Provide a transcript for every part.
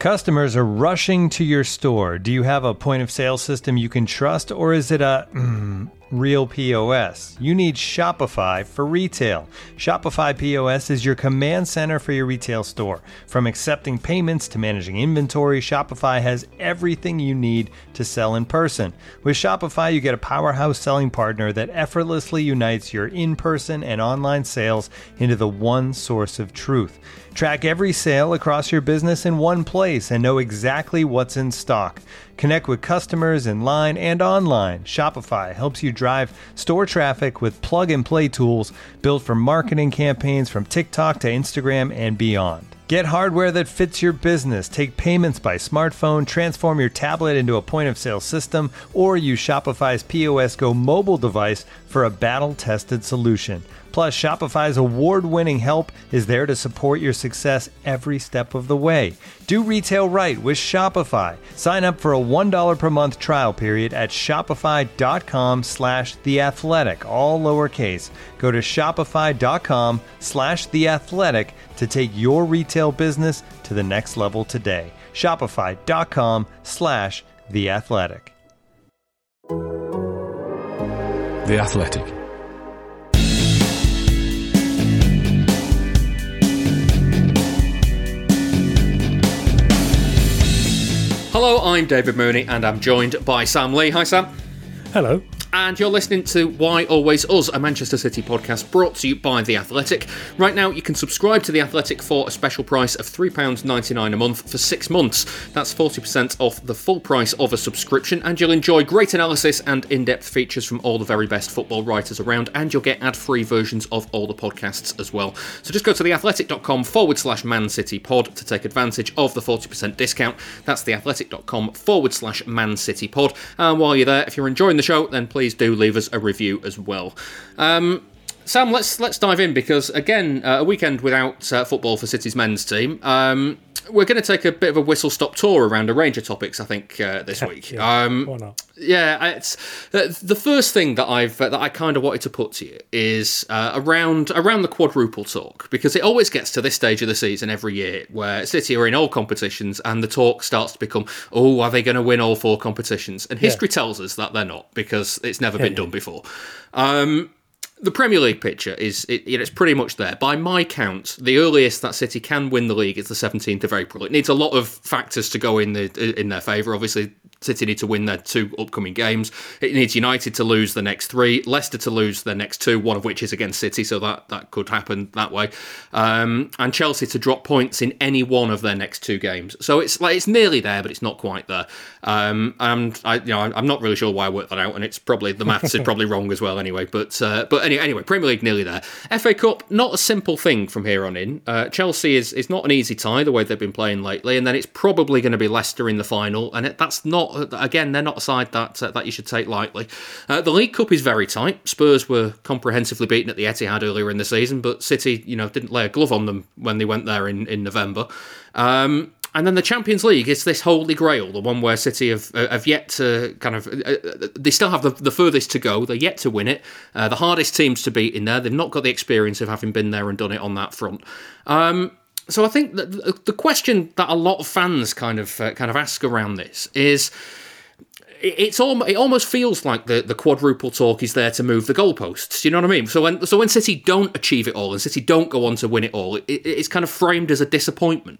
Customers are rushing to your store. Do you have a point of sale system you can trust, or is it a real POS? You need Shopify for retail. Shopify POS is your command center for your retail store. From accepting payments to managing inventory, Shopify has everything you need to sell in person. With Shopify, you get a powerhouse selling partner that effortlessly unites your in-person and online sales into the one source of truth. Track every sale across your business in one place and know exactly what's in stock. Connect with customers in line and online. Shopify helps you drive store traffic with plug-and-play tools built for marketing campaigns from TikTok to Instagram and beyond. Get hardware that fits your business. Take payments by smartphone, transform your tablet into a point-of-sale system, or use Shopify's POS Go mobile device for a battle-tested solution. Plus, Shopify's award-winning help is there to support your success every step of the way. Do retail right with Shopify. Sign up for a $1 per month trial period at shopify.com/theathletic, all lowercase. Go to shopify.com/theathletic to take your retail business to the next level today. Shopify.com/theathletic. The Athletic. Hello, I'm David Mooney and I'm joined by Sam Lee. Hi, Sam. Hello. And you're listening to Why Always Us, a Manchester City podcast brought to you by The Athletic. Right now, you can subscribe to The Athletic for a special price of £3.99 a month for 6 months. That's 40% off the full price of a subscription, and you'll enjoy great analysis and in-depth features from all the very best football writers around, and you'll get ad-free versions of all the podcasts as well. So just go to theathletic.com/Man City Pod to take advantage of the 40% discount. That's theathletic.com/Man City Pod. And while you're there, if you're enjoying the show, then please do leave us a review as well. Sam, let's dive in, because again, a weekend without football for City's men's team. We're going to take a bit of a whistle-stop tour around a range of topics, I think, this week. Why not? Yeah, it's the first thing that I kind of wanted to put to you is around the quadruple talk, because it always gets to this stage of the season every year where City are in all competitions and the talk starts to become, oh, are they going to win all 4 competitions? And history tells us that they're not, because it's never been done before. The Premier League picture it's pretty much there. By my count, the earliest that City can win the league is the 17th of April. It needs a lot of factors to go in their favour. Obviously, City need to win their 2 upcoming games. It needs United to lose the next 3, Leicester to lose their next 2, one of which is against City, so that could happen that way. And Chelsea to drop points in any one of their next 2 games. So it's nearly there, but it's not quite there. And I'm not really sure why I worked that out, and it's probably the maths is probably wrong as well. Anyway, but anyway, Premier League nearly there. FA Cup, not a simple thing from here on in. Chelsea is not an easy tie the way they've been playing lately, and then it's probably going to be Leicester in the final, and that's not. Again, they're not a side that you should take lightly. The League Cup is very tight. Spurs were comprehensively beaten at the Etihad earlier in the season, but City, didn't lay a glove on them when they went there in November. And then the Champions League is this holy grail, the one where City have yet to kind of... they still have the furthest to go. They're yet to win it. The hardest teams to beat in there. They've not got the experience of having been there and done it on that front. So I think that the question that a lot of fans kind of ask around this is... It almost feels like the quadruple talk is there to move the goalposts. You know what I mean? So when City don't achieve it all and City don't go on to win it all, it's kind of framed as a disappointment.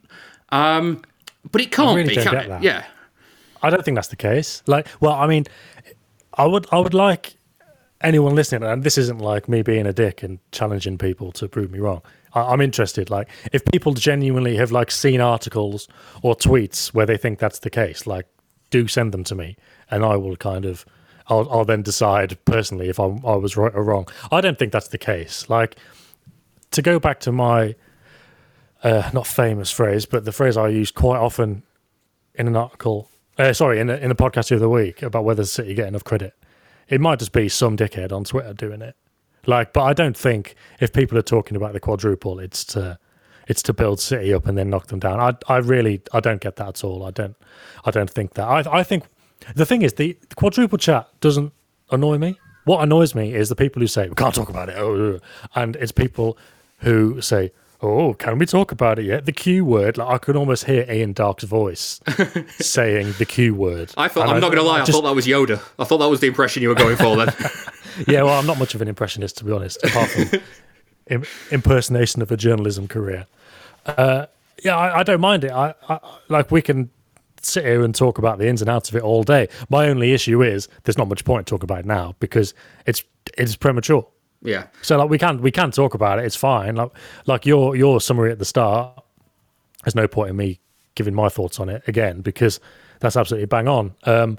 But it can't really be, don't can get it? that. Yeah. I don't think that's the case. I would like anyone listening, and this isn't like me being a dick and challenging people to prove me wrong. I'm interested. Like, if people genuinely have seen articles or tweets where they think that's the case, do send them to me, and I will I'll then decide personally if I was right or wrong. I don't think that's the case. To go back to my not famous phrase, but the phrase I use quite often in an article, in a podcast the other week about whether City get enough credit. It might just be some dickhead on Twitter doing it. But I don't think if people are talking about the quadruple, it's to build City up and then knock them down. I don't get that at all. I don't think that. I think the thing is the quadruple chat doesn't annoy me. What annoys me is the people who say we can't talk about it, and it's people who say, Oh, can we talk about it yet? The Q word. Like I could almost hear Ian Darke's voice saying the Q word. I'm not going to lie. I thought that was Yoda. I thought that was the impression you were going for then. Yeah, well, I'm not much of an impressionist, to be honest, apart from impersonation of a journalism career. Yeah, I don't mind it. I like we can sit here and talk about the ins and outs of it all day. My only issue is there's not much point to talk about it now because it's premature. Yeah. So like we can talk about it. It's fine. Like your summary at the start. There's no point in me giving my thoughts on it again because that's absolutely bang on.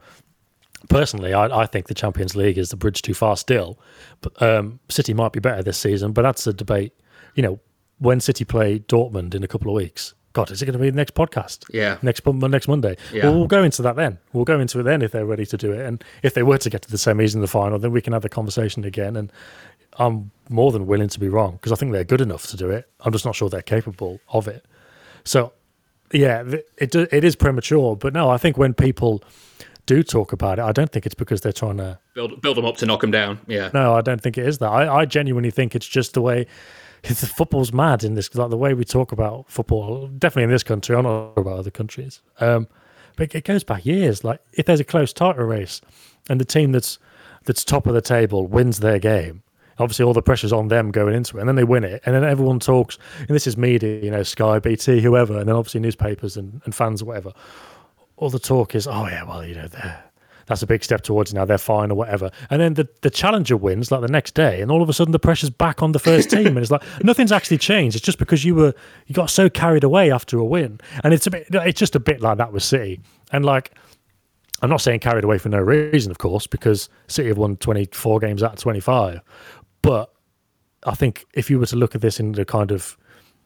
Personally, I think the Champions League is the bridge too far still. But City might be better this season, but that's a debate. You know, when City play Dortmund in a couple of weeks. God, is it going to be the next podcast? Yeah. Next Monday. Yeah. Well, we'll go into that then. We'll go into it then if they're ready to do it. And if they were to get to the semis in the final, then we can have the conversation again. And I'm more than willing to be wrong because I think they're good enough to do it. I'm just not sure they're capable of it. So, yeah, it is premature. But no, I think when people do talk about it, I don't think it's because they're trying to build them up to knock them down. Yeah. No, I don't think it is that. I genuinely think it's just the way the football's mad in this, like the way we talk about football, definitely in this country. I'm not about other countries. But it goes back years. Like if there's a close title race and the team that's top of the table wins their game, obviously all the pressure's on them going into it, and then they win it, and then everyone talks, and this is media, you know, Sky, BT, whoever, and then obviously newspapers and fans or whatever. All the talk is, oh yeah, well, you know, that's a big step towards now, they're fine or whatever. And then the challenger wins like the next day, and all of a sudden the pressure's back on the first team, and it's like nothing's actually changed. It's just because you got so carried away after a win, and it's just a bit like that with City. And like, I'm not saying carried away for no reason, of course, because City have won 24 games out of 25. But I think if you were to look at this in the kind of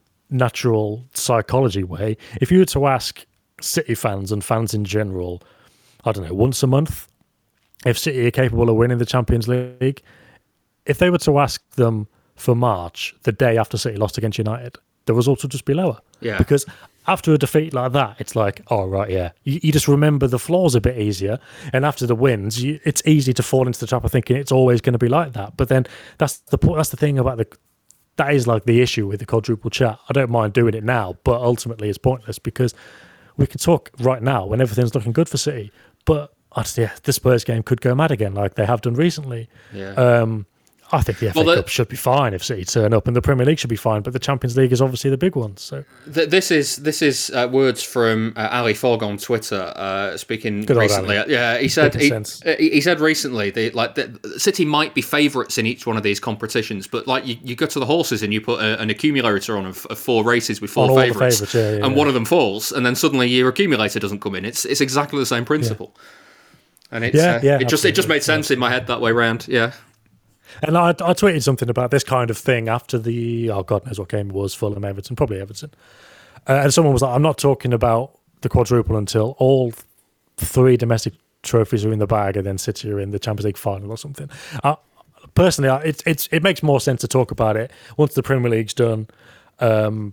natural psychology way, if you were to ask City fans and fans in general, I don't know, once a month, if City are capable of winning the Champions League, if they were to ask them for March, the day after City lost against United, the results would just be lower. Yeah. Because after a defeat like that, it's like, oh, right, yeah. You just remember the flaws a bit easier. And after the wins, it's easy to fall into the trap of thinking it's always going to be like that. But then that's the thing about that is like the issue with the quadruple chat. I don't mind doing it now, but ultimately it's pointless because we can talk right now when everything's looking good for City. But the Spurs game could go mad again like they have done recently. Yeah. I think the FA Cup should be fine if City turn up, and the Premier League should be fine, but the Champions League is obviously the big one. So this is words from Ali Fogg on Twitter speaking Good recently. Yeah, he said recently that City might be favourites in each one of these competitions, but like you go to the horses and you put an accumulator on of 4 races with 4 favourites, and one of them falls, and then suddenly your accumulator doesn't come in. It's exactly the same principle, and it just made sense in my head that way round. Yeah. And I tweeted something about this kind of thing after God knows what game it was, Fulham, Everton, probably Everton. And someone was like, I'm not talking about the quadruple until all 3 domestic trophies are in the bag and then City are in the Champions League final or something. Personally, it makes more sense to talk about it once the Premier League's done. And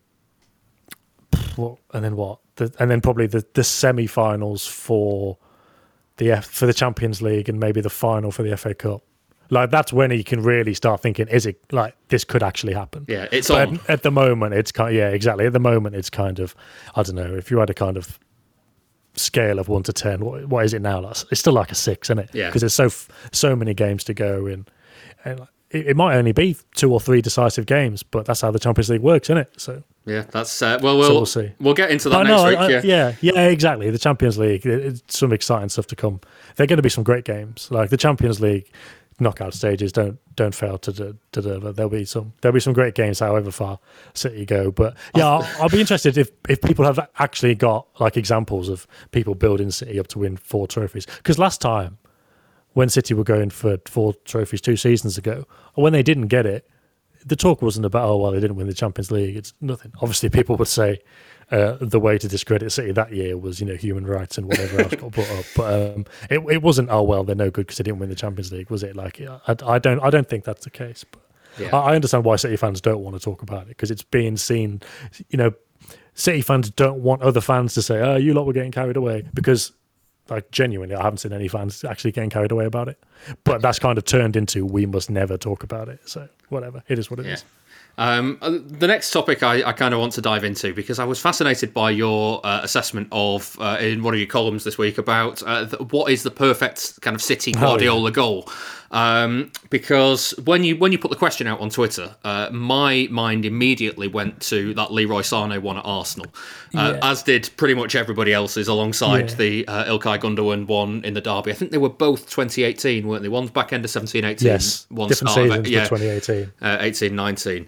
then what? And then probably the semi-finals for the Champions League and maybe the final for the FA Cup. Like, that's when you can really start thinking, is it, like, this could actually happen? Yeah, it's but on. At the moment, it's kind of, yeah, exactly. At the moment, it's kind of, I don't know, if you had a kind of scale of 1 to 10, what is it now? It's still like a 6, isn't it? Yeah. Because there's so many games to go in. And it might only be 2 or 3 decisive games, but that's how the Champions League works, isn't it? So yeah, that's so we'll see. We'll get into that next week. Yeah, exactly. The Champions League, it's some exciting stuff to come. There are going to be some great games. Like the Champions League knockout stages don't fail to deliver. There'll be some great games, however far City go. But yeah, I'll be interested if people have actually got like examples of people building City up to win 4 trophies. Because last time, when City were going for 4 trophies 2 seasons ago, or when they didn't get it, the talk wasn't about, oh, well, they didn't win the Champions League. It's nothing. Obviously, people would say the way to discredit City that year was, human rights and whatever else got brought up. But it wasn't, oh, well, they're no good because they didn't win the Champions League, was it? Like, I don't think that's the case. But yeah. I understand why City fans don't want to talk about it because it's being seen, City fans don't want other fans to say, oh, you lot were getting carried away because, like, genuinely, I haven't seen any fans actually getting carried away about it. But that's kind of turned into we must never talk about it. So whatever, it is what it is. The next topic I kind of want to dive into, because I was fascinated by your assessment of, in one of your columns this week, about what is the perfect kind of City Guardiola goal. Because when you put the question out on Twitter, my mind immediately went to that Leroy Sané one at Arsenal, as did pretty much everybody else's, alongside the Ilkay Gundogan one in the derby. I think they were both 2018, weren't they? One's back end of 17-18. Yes, one's different seasons, 2018. 18-19.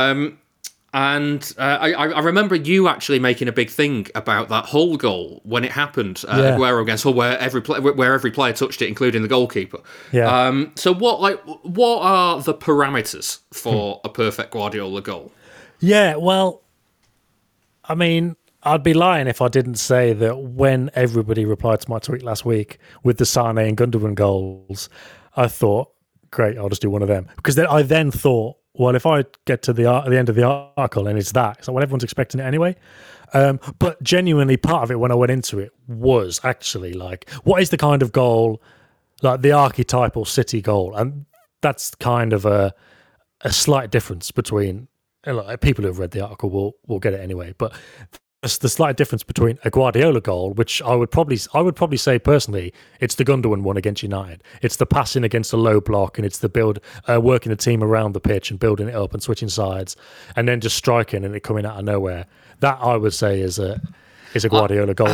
And I remember you actually making a big thing about that whole goal when it happened, Aguero against Hull, where every player touched it, including the goalkeeper. Yeah. So what are the parameters for a perfect Guardiola goal? Yeah, well, I mean, I'd be lying if I didn't say that when everybody replied to my tweet last week with the Sané and Gundogan goals, I thought, great, I'll just do one of them. Because I then thought, well, if I get to the end of the article and it's like, well, everyone's expecting it anyway. But genuinely, part of it when I went into it was actually like, what is the kind of goal, like the archetypal City goal? And that's kind of a slight difference between, like, people who have read the article will get it anyway. But the slight difference between a Guardiola goal, which I would probably say personally, it's the Gundogan one against United. It's the passing against a low block, and it's the build, working the team around the pitch and building it up and switching sides, and then just striking and it coming out of nowhere. That I would say is a Guardiola goal.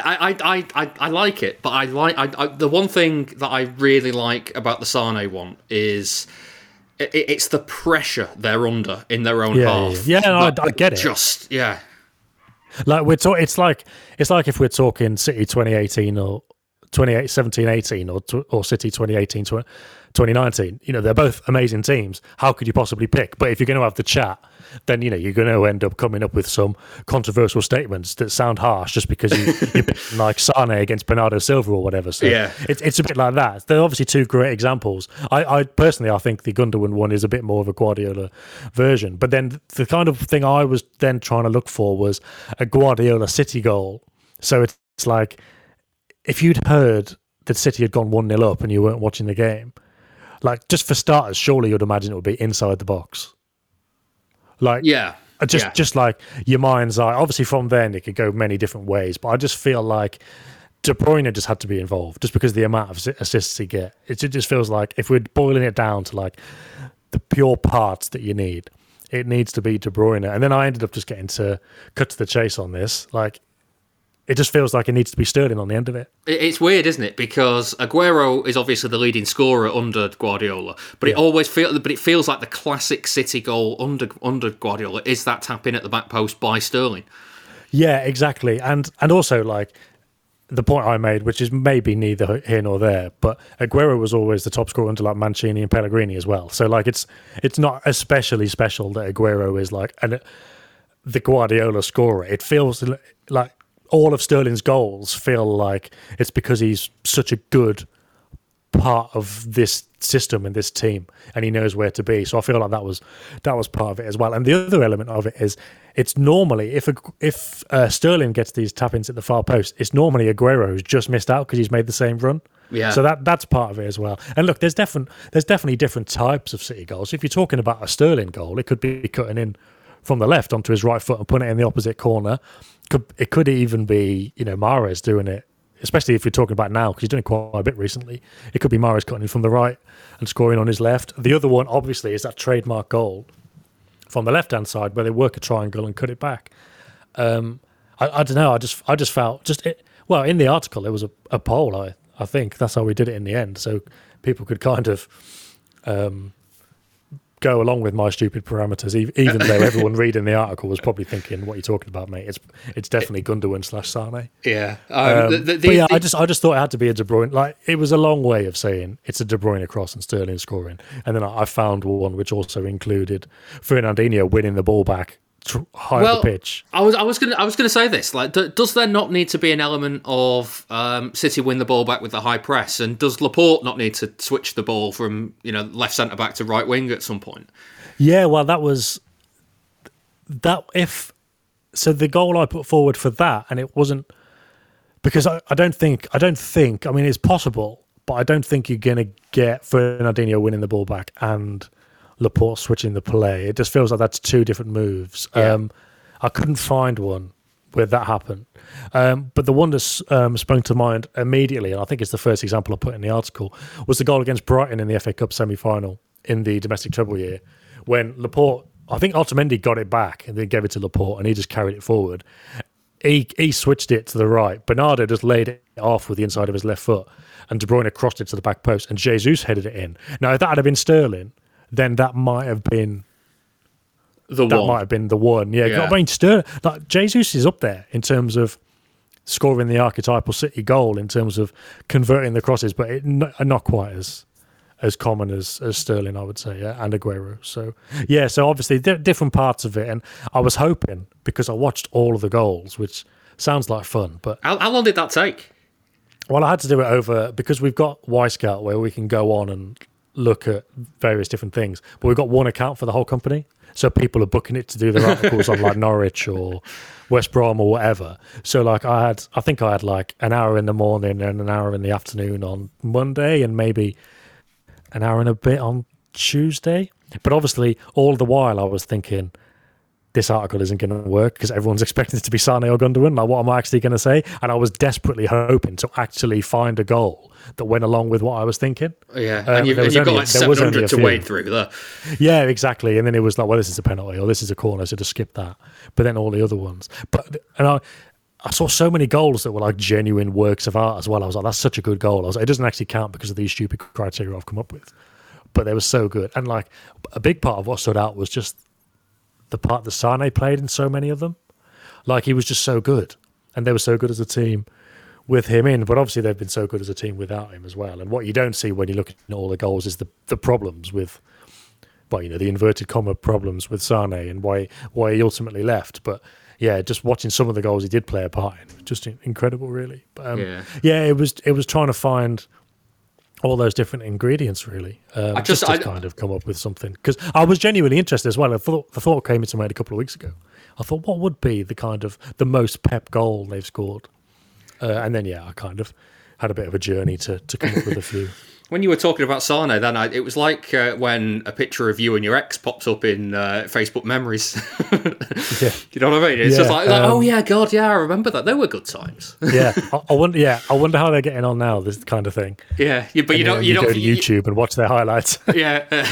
I like it, but I the one thing that I really like about the Sané one is it's the pressure they're under in their own half. I get it. Like it's like if we're talking City 2018 or 2017-18 or City 2018-2019, they're both amazing teams. How could you possibly pick? But if you're going to have the chat, then you're going to end up coming up with some controversial statements that sound harsh just because you pick like Sané against Bernardo Silva or whatever. So it's a bit like that. They're obviously two great examples. I personally think the Gundogan one is a bit more of a Guardiola version. But then the kind of thing I was then trying to look for was a Guardiola City goal. So it's like, if you'd heard that City had gone 1-0 up and you weren't watching the game, like, just for starters, surely you'd imagine it would be inside the box. Like, just like your mind's eye. Obviously, from then it could go many different ways, but I just feel like De Bruyne just had to be involved, just because the amount of assists he get. It just feels like, if we're boiling it down to like the pure parts that you need, it needs to be De Bruyne. And then I ended up just getting to cut to the chase on this, like. It just feels like it needs to be Sterling on the end of it. It's weird, isn't it? Because Aguero is obviously the leading scorer under Guardiola, but it feels like the classic City goal under Guardiola is that tap in at the back post by Sterling. Yeah, exactly. And also, like, the point I made, which is maybe neither here nor there, but Aguero was always the top scorer under like Mancini and Pellegrini as well. So like it's not especially special that Aguero is like the Guardiola scorer. It feels like all of Sterling's goals feel like it's because he's such a good part of this system and this team, and he knows where to be. So I feel like that was part of it as well. And the other element of it is, it's normally if Sterling gets these tap-ins at the far post, it's normally Aguero who's just missed out because he's made the same run. Yeah. So that's part of it as well. And look, there's definitely different types of City goals. If you're talking about a Sterling goal, it could be cutting in from the left onto his right foot and putting it in the opposite corner. It could even be, Mahrez doing it, especially if you're talking about now, because he's doing it quite a bit recently. It could be Mahrez cutting in from the right and scoring on his left. The other one, obviously, is that trademark goal from the left-hand side where they work a triangle and cut it back. I don't know. I just felt in the article, it was a poll. I think that's how we did it in the end. So people could kind of go along with my stupid parameters, even though everyone reading the article was probably thinking, "What are you talking about, mate? It's definitely Gundogan / Sané." Yeah, I just thought it had to be a De Bruyne. Like, it was a long way of saying it's a De Bruyne cross and Sterling scoring, and then I found one which also included Fernandinho winning the ball back high up the pitch. I was going to say this. Like, does there not need to be an element of City win the ball back with the high press, and does Laporte not need to switch the ball from left centre back to right wing at some point? Yeah, well, that was that. So the goal I put forward for that, and it wasn't because I don't think. I mean, it's possible, but I don't think you're going to get Fernandinho winning the ball back and Laporte switching the play. It just feels like that's two different moves. Yeah. I couldn't find one where that happened. But the one that sprung to mind immediately, and I think it's the first example I put in the article, was the goal against Brighton in the FA Cup semi-final in the domestic treble year, when Laporte, I think Otamendi got it back and then gave it to Laporte, and he just carried it forward. He switched it to the right. Bernardo just laid it off with the inside of his left foot, and De Bruyne crossed it to the back post, and Jesus headed it in. Now, if that had been Sterling, then that might have been the one. Yeah. I mean, Sterling, like, Jesus is up there in terms of scoring the archetypal City goal, in terms of converting the crosses, but not quite as common as Sterling, I would say, and Aguero. So, yeah, so obviously different parts of it. And I was hoping, because I watched all of the goals, which sounds like fun, but... How long did that take? Well, I had to do it over, because we've got Wisecout where we can go on and look at various different things, but we've got one account for the whole company. So people are booking it to do their articles on like Norwich or West Brom or whatever. So like I think I had like an hour in the morning and an hour in the afternoon on Monday, and maybe an hour and a bit on Tuesday. But obviously, all the while I was thinking, this article isn't going to work because everyone's expecting it to be Sane or Gundogan. Like, what am I actually going to say? And I was desperately hoping to actually find a goal that went along with what I was thinking. Yeah, and you've got like 700 to wade through there. Yeah, exactly. And then it was like, well, this is a penalty or this is a corner, so just skip that. But then all the other ones. And I saw so many goals that were like genuine works of art as well. I was like, that's such a good goal. I was like, it doesn't actually count because of these stupid criteria I've come up with. But they were so good. And like a big part of what stood out was just the part that Sane played in so many of them. Like, he was just so good. And they were so good as a team with him in. But obviously they've been so good as a team without him as well. And what you don't see when you look at all the goals is the problems with, well, you know, the inverted comma problems with Sane and why he ultimately left. But yeah, just watching some of the goals he did play a part in, just incredible, really. But it was trying to find all those different ingredients, really. Just to kind of come up with something. Because I was genuinely interested as well. The thought came into my head a couple of weeks ago. I thought, what would be the most Pep goal they've scored? And then, I kind of had a bit of a journey to come up with a few. When you were talking about Sane, then it was like when a picture of you and your ex pops up in Facebook memories. Yeah. You know what I mean? It's just like, oh yeah, God, yeah, I remember that. They were good times. I wonder how they're getting on now. This kind of thing. Yeah, but you don't go to YouTube and watch their highlights. Yeah,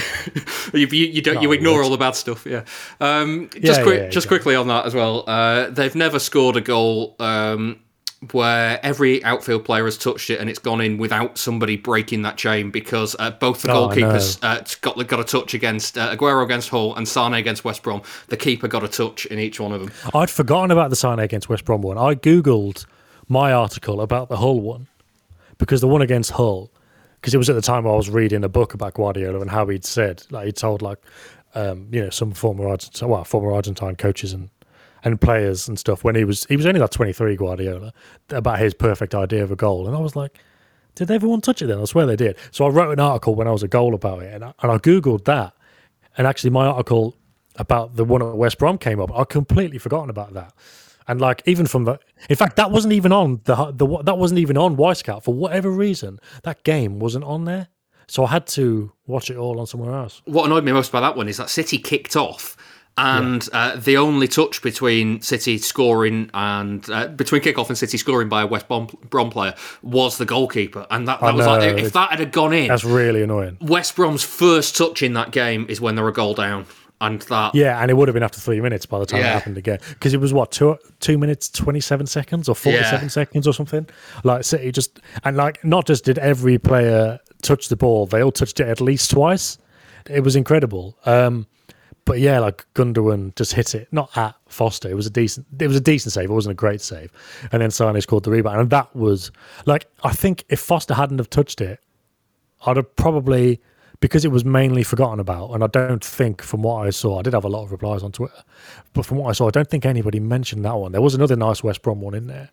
you ignore all the bad stuff. Yeah. Just quickly on that as well. They've never scored a goal where every outfield player has touched it and it's gone in without somebody breaking that chain, because both the goalkeepers got a touch against Aguero against Hull and Sane against West Brom. The keeper got a touch in each one of them. I'd forgotten about the Sane against West Brom one. I googled my article about the Hull one, because the one against Hull, because it was at the time I was reading a book about Guardiola and how he'd said, like, he told some former Argentine coaches and players and stuff when he was only like 23, Guardiola, about his perfect idea of a goal. And I was like, did everyone touch it then? I swear they did. So I wrote an article when I was a goal about it, and I Googled that. And actually my article about the one at West Brom came up. I'd completely forgotten about that. And like, even from in fact, that wasn't even on that wasn't even on Wisecout for whatever reason. That game wasn't on there. So I had to watch it all on somewhere else. What annoyed me most about that one is that City kicked off, and the only touch between City scoring and between kickoff and City scoring by a West Brom player was the goalkeeper, and that was like, if that had gone in, that's really annoying. West Brom's first touch in that game is when they're a goal down, and that and it would have been after 3 minutes by the time it happened again, because it was what 2 minutes 27 seconds or 47 seconds or something. Like City just, and like, not just did every player touch the ball, they all touched it at least twice. It was incredible. But yeah, like Gundogan just hit it, not at Foster. It was a decent save. It wasn't a great save. And then Sane scored the rebound. And that was like, I think if Foster hadn't have touched it, I'd have probably, because it was mainly forgotten about. And I don't think, from what I saw, I did have a lot of replies on Twitter, but from what I saw, I don't think anybody mentioned that one. There was another nice West Brom one in there.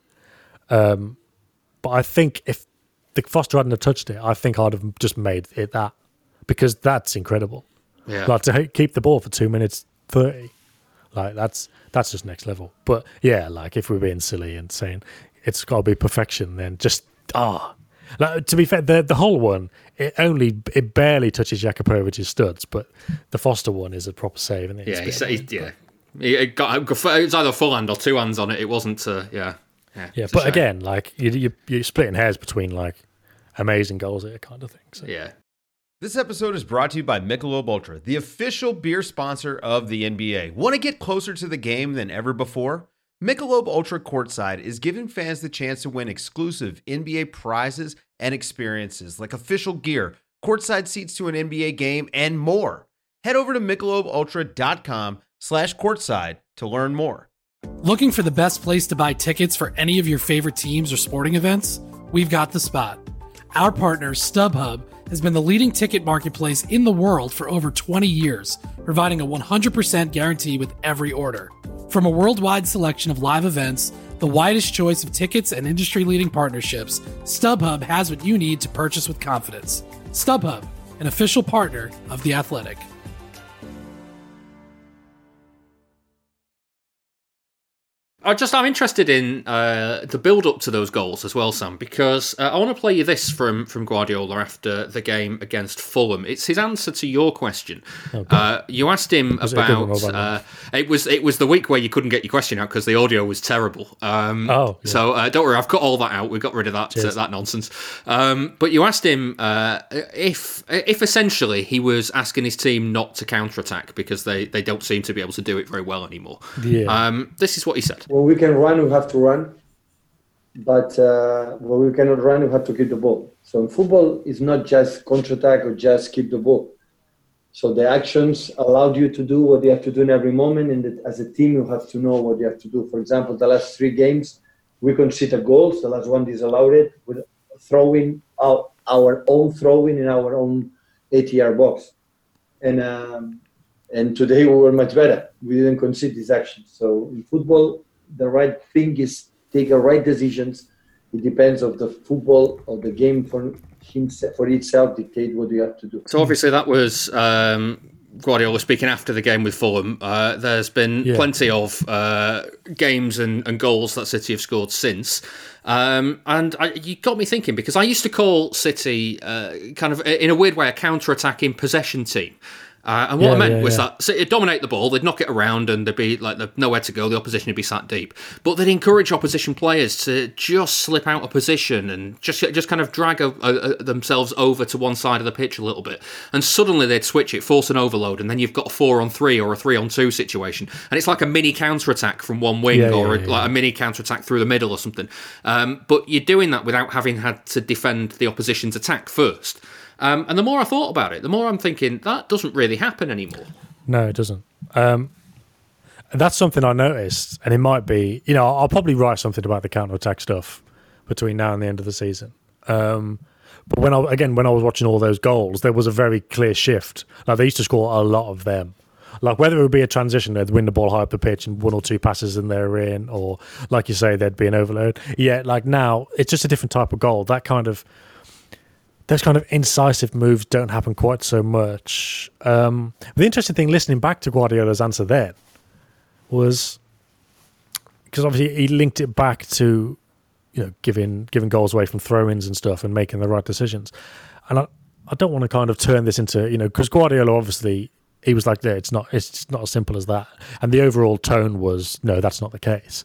But I think if the Foster hadn't have touched it, I think I'd have just made it that, because that's incredible. Yeah. Like, to keep the ball for 2 minutes 30, like that's just next level. But yeah, like, if we're being silly and saying it's got to be perfection, then just Like, to be fair, the Hull one, it barely touches Jakupovic's studs, but the Foster one is a proper save. Isn't it? It was either full hand or two hands on it. It wasn't, Yeah, but again, like you're splitting hairs between like amazing goals here kind of thing. So. Yeah. This episode is brought to you by Michelob Ultra, the official beer sponsor of the NBA. Want to get closer to the game than ever before? Michelob Ultra Courtside is giving fans the chance to win exclusive NBA prizes and experiences like official gear, courtside seats to an NBA game, and more. Head over to MichelobUltra.com/courtside to learn more. Looking for the best place to buy tickets for any of your favorite teams or sporting events? We've got the spot. Our partner, StubHub, has been the leading ticket marketplace in the world for over 20 years, providing a 100% guarantee with every order. From a worldwide selection of live events, the widest choice of tickets, and industry-leading partnerships, StubHub has what you need to purchase with confidence. StubHub, an official partner of The Athletic. I'm interested in the build-up to those goals as well, Sam, because I want to play you this from Guardiola after the game against Fulham. It's his answer to your question. Okay. You asked him about... it was the week where you couldn't get your question out because the audio was terrible. So don't worry, I've cut all that out. We got rid of that nonsense. But you asked him if essentially he was asking his team not to counter-attack because they don't seem to be able to do it very well anymore. Yeah. This is what he said. When we can run, we have to run. But when we cannot run, we have to keep the ball. So in football, it's not just counter-attack or just keep the ball. So the actions allowed you to do what you have to do in every moment. And as a team, you have to know what you have to do. For example, the last 3 games, we conceded goals. The last one disallowed it with throwing out our own throwing in our own 8-yard box. And today we were much better. We didn't concede these actions. So in football, the right thing is take the right decisions. It depends of the football or the game for itself dictate what you have to do. So obviously that was Guardiola speaking after the game with Fulham. There's been plenty of games and goals that City have scored since. You got me thinking, because I used to call City kind of, in a weird way, a counter-attacking possession team. And what I meant was that it'd dominate the ball, they'd knock it around, and there'd be like nowhere to go. The opposition would be sat deep, but they'd encourage opposition players to just slip out of position and just kind of drag themselves over to one side of the pitch a little bit, and suddenly they'd switch it, force an overload, and then you've got a 4-on-3 or a 3-on-2 situation, and it's like a mini counter attack from one wing like a mini counter attack through the middle or something. But you're doing that without having had to defend the opposition's attack first. And the more I thought about it, the more I'm thinking that doesn't really happen anymore. No, it doesn't. That's something I noticed, and it might be, I'll probably write something about the counter-attack stuff between now and the end of the season. But when I was watching all those goals, there was a very clear shift. Like, they used to score a lot of them. Like, whether it would be a transition, they'd win the ball high up the pitch and 1 or 2 passes and they're in, or like you say, there'd be an overload. Yeah, like now, it's just a different type of goal. Those kind of incisive moves don't happen quite so much. The interesting thing, listening back to Guardiola's answer then, was because obviously he linked it back to giving goals away from throw-ins and stuff and making the right decisions. And I don't want to kind of turn this into because Guardiola obviously he was like, it's not as simple as that, and the overall tone was no, that's not the case.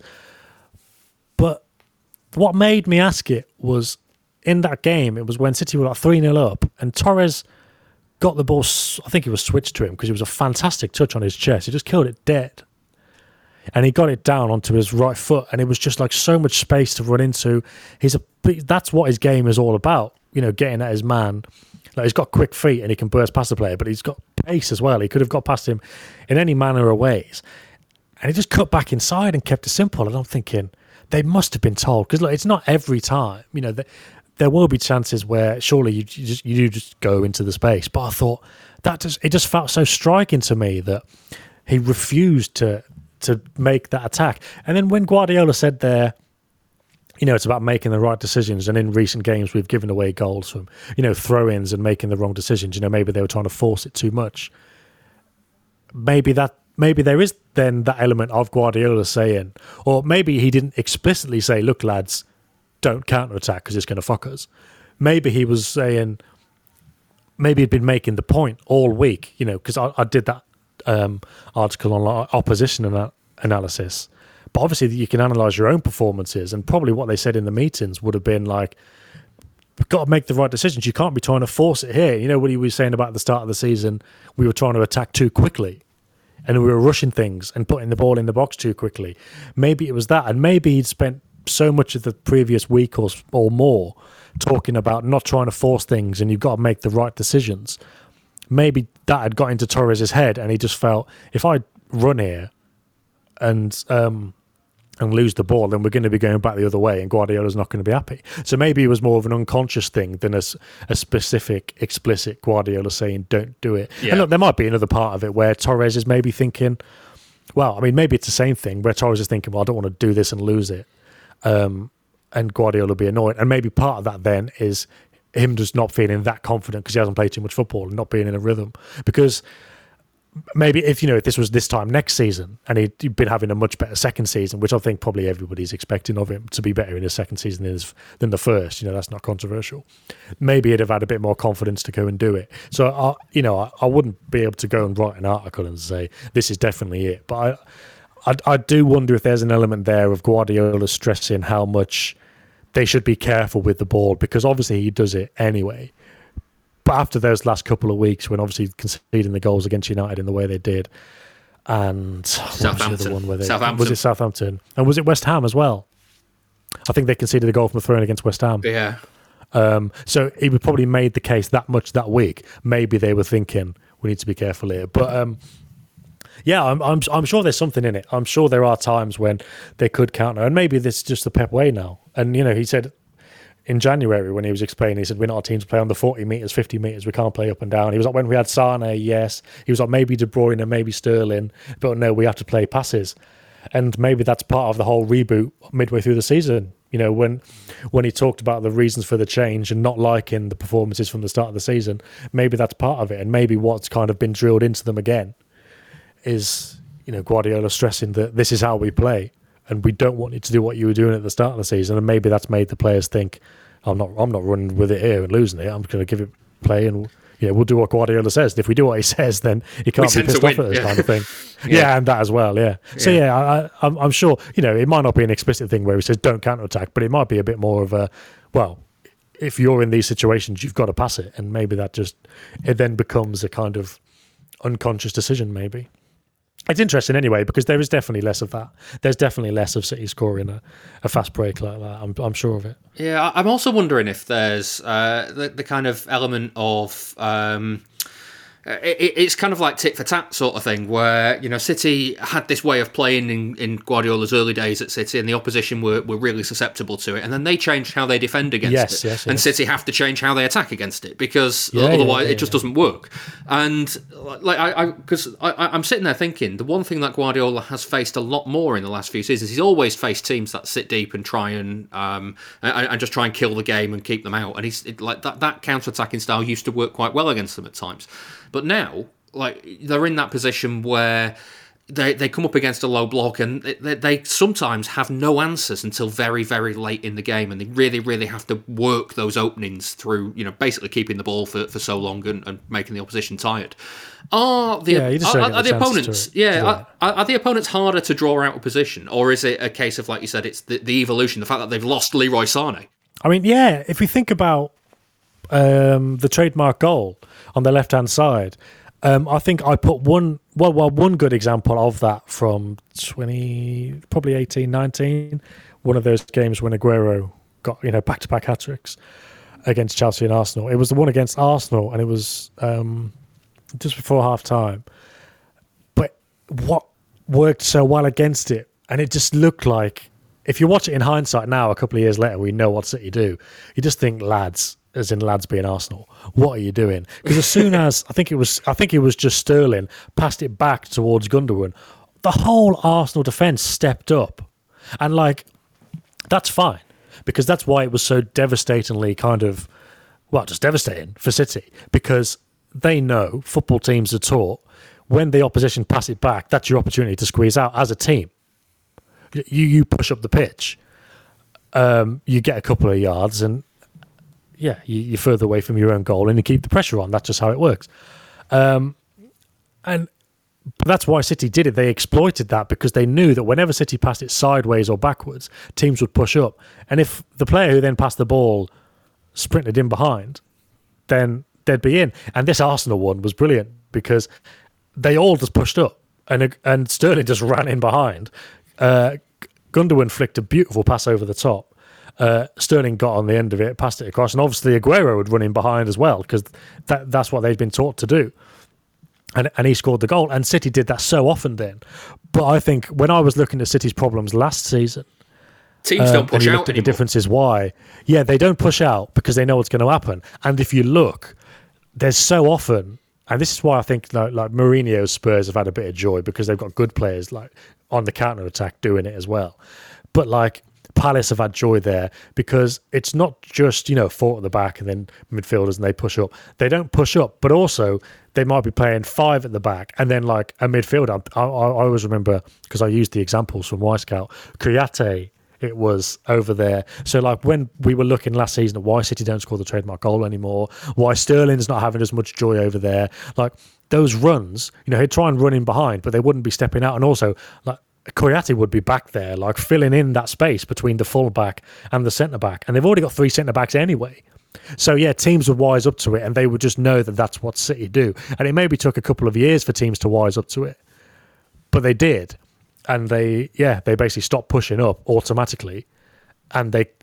But what made me ask it was, in that game, it was when City were like 3-0 up, and Torres got the ball, I think it was switched to him because it was a fantastic touch on his chest. He just killed it dead. And he got it down onto his right foot, and it was just like so much space to run into. That's what his game is all about, getting at his man. Like, he's got quick feet and he can burst past the player, but he's got pace as well. He could have got past him in any manner of ways. And he just cut back inside and kept it simple. And I'm thinking, they must have been told, because look, it's not every time, there will be chances where surely you just go into the space. But I thought it just felt so striking to me that he refused to make that attack. And then when Guardiola said there, it's about making the right decisions, and in recent games we've given away goals from throw-ins and making the wrong decisions. Maybe they were trying to force it too much. Maybe there is then that element of Guardiola saying, or maybe he didn't explicitly say, look lads, don't counter-attack because it's going to fuck us. maybe he was saying, maybe he'd been making the point all week, because I did that article on opposition analysis. But obviously you can analyse your own performances, and probably what they said in the meetings would have been like, we've got to make the right decisions. You can't be trying to force it here. You know what he was saying about at the start of the season? We were trying to attack too quickly, and we were rushing things and putting the ball in the box too quickly. Maybe it was that, and maybe he'd spent so much of the previous week or more talking about not trying to force things, and you've got to make the right decisions. Maybe that had got into Torres' head, and he just felt, if I run here and lose the ball, then we're going to be going back the other way, and Guardiola's not going to be happy. So maybe it was more of an unconscious thing than a specific, explicit Guardiola saying, don't do it. Yeah. And look, there might be another part of it where Torres is maybe thinking, well, I mean, maybe it's the same thing where Torres is thinking, well, I don't want to do this and lose it. And Guardiola will be annoyed. And maybe part of that then is him just not feeling that confident because he hasn't played too much football and not being in a rhythm. Because maybe if this was this time next season and he'd been having a much better second season, which I think probably everybody's expecting of him to be better in his second season than the first, that's not controversial. Maybe he'd have had a bit more confidence to go and do it. So, I wouldn't be able to go and write an article and say, this is definitely it. But I do wonder if there's an element there of Guardiola stressing how much they should be careful with the ball, because obviously he does it anyway. But after those last couple of weeks, when obviously conceding the goals against United in the way they did, and Southampton. Was it Southampton? And was it West Ham as well? I think they conceded a goal from the throw-in against West Ham. Yeah. So he would probably made the case that much that week. Maybe they were thinking, we need to be careful here. But yeah, I'm sure there's something in it. I'm sure there are times when they could counter, and maybe this is just the Pep way now. And he said in January when he was explaining, he said, we're not a team to play on the 40 metres, 50 metres, we can't play up and down. He was like, when we had Sane, yes. He was like, maybe De Bruyne and maybe Sterling, but no, we have to play passes. And maybe that's part of the whole reboot midway through the season. When he talked about the reasons for the change and not liking the performances from the start of the season, maybe that's part of it. And maybe what's kind of been drilled into them again is, Guardiola stressing that this is how we play, and we don't want you to do what you were doing at the start of the season. And maybe that's made the players think, I'm not running with it here and losing it. I'm going to give it play, and we'll do what Guardiola says. And if we do what he says, then he can't be pissed off at us, kind of thing. Yeah, and that as well. Yeah. So I'm sure it might not be an explicit thing where he says don't counterattack, but it might be a bit more of a, well, if you're in these situations, you've got to pass it, and maybe that it then becomes a kind of unconscious decision. Maybe. It's interesting anyway, because there is definitely less of that. There's definitely less of City scoring a fast break like that. I'm sure of it. Yeah, I'm also wondering if there's the kind of element of it's kind of like tit for tat sort of thing, where City had this way of playing in Guardiola's early days at City, and the opposition were really susceptible to it, and then they changed how they defend against it, and City have to change how they attack against it, because otherwise it just doesn't work. And I'm sitting there thinking, the one thing that Guardiola has faced a lot more in the last few seasons, he's always faced teams that sit deep and try and just try and kill the game and keep them out, and he's like that counter-attacking style used to work quite well against them at times. But now, they're in that position where they come up against a low block, and they sometimes have no answers until very, very late in the game, and they really, really have to work those openings through, basically keeping the ball for so long and making the opposition tired. Are the opponents harder to draw out of position, or is it a case of, like you said, it's the evolution, the fact that they've lost Leroy Sané? I mean, yeah, if we think about the trademark goal on the left-hand side, I think I put one good example of that from probably 18, 19, one of those games when Aguero got back-to-back hat-tricks against Chelsea and Arsenal. It was the one against Arsenal, and it was just before half-time. But what worked so well against it, and it just looked like, if you watch it in hindsight now, a couple of years later, we know what City do. You just think, lads, as in lads being Arsenal, what are you doing? Because as soon as I think it was just Sterling passed it back towards Gundogan, the whole Arsenal defence stepped up, and that's fine, because that's why it was so devastatingly just devastating for City, because they know football teams are taught when the opposition pass it back, that's your opportunity to squeeze out as a team. You push up the pitch, you get a couple of yards, and you're further away from your own goal and you keep the pressure on. That's just how it works. But that's why City did it. They exploited that because they knew that whenever City passed it sideways or backwards, teams would push up. And if the player who then passed the ball sprinted in behind, then they'd be in. And this Arsenal one was brilliant because they all just pushed up and Sterling just ran in behind. Gundogan flicked a beautiful pass over the top. Sterling got on the end of it, passed it across, and obviously Aguero would run in behind as well because that's what they'd been taught to do. And he scored the goal, and City did that so often then. But I think when I was looking at City's problems last season, teams don't push out anymore. The difference is why. Yeah, they don't push out because they know what's going to happen. And if you look, there's so often, and this is why I think like Mourinho's Spurs have had a bit of joy because they've got good players like on the counter attack doing it as well. But like Palace have had joy there because it's not just, four at the back and then midfielders and they push up. They don't push up, but also they might be playing five at the back and then like a midfielder. I always remember, because I used the examples from Wyscout, Kouyaté, it was over there. So like when we were looking last season at why City don't score the trademark goal anymore, why Sterling's not having as much joy over there, like those runs, he'd try and run in behind, but they wouldn't be stepping out. And also like Kouyaté would be back there, like filling in that space between the full back and the centre back. And they've already got three centre backs anyway. So yeah, teams would wise up to it and they would just know that that's what City do. And it maybe took a couple of years for teams to wise up to it, but they did. And they basically stopped pushing up automatically, and they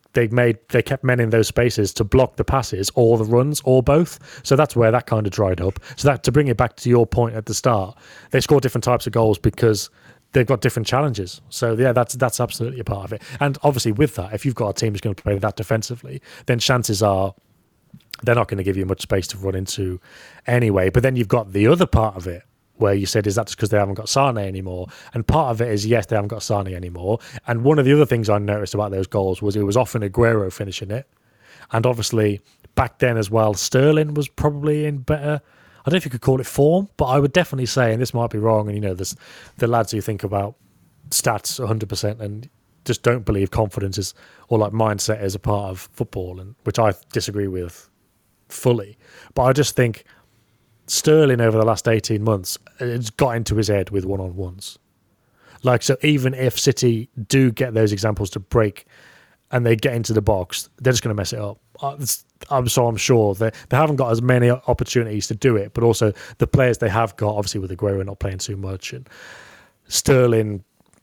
kept men in those spaces to block the passes or the runs or both. So that's where that kind of dried up. So that, to bring it back to your point at the start, they score different types of goals because they've got different challenges. So yeah, that's absolutely a part of it. And obviously with that, if you've got a team who's going to play that defensively, then chances are they're not going to give you much space to run into anyway. But then you've got the other part of it, where you said, is that just because they haven't got Sane anymore? And part of it is, yes, they haven't got Sane anymore. And one of the other things I noticed about those goals was it was often Aguero finishing it. And obviously, back then as well, Sterling was probably in better, I don't know if you could call it form, but I would definitely say, and this might be wrong, and there's the lads who think about stats 100% and just don't believe confidence is, or like mindset is a part of football, and which I disagree with fully. But I just think Sterling over the last 18 months, it's got into his head with one-on-ones. Like, so even if City do get those examples to break and they get into the box, they're just going to mess it up. I'm sure they haven't got as many opportunities to do it, but also the players they have got, obviously with Aguero not playing too much, and Sterling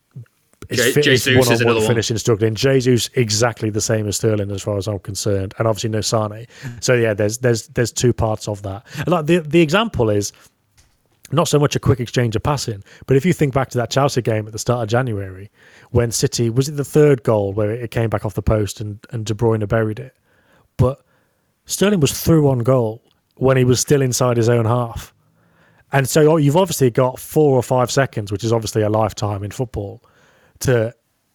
Jesus is another one. Finishing struggling. Jesus exactly the same as Sterling as far as I'm concerned, and obviously no Sane. So yeah, there's two parts of that. And like the example is not so much a quick exchange of passing, but if you think back to that Chelsea game at the start of January, when City, was it the third goal where it came back off the post and De Bruyne buried it, but Sterling was through on goal when he was still inside his own half, and so you've obviously got 4 or 5 seconds, which is obviously a lifetime in football, to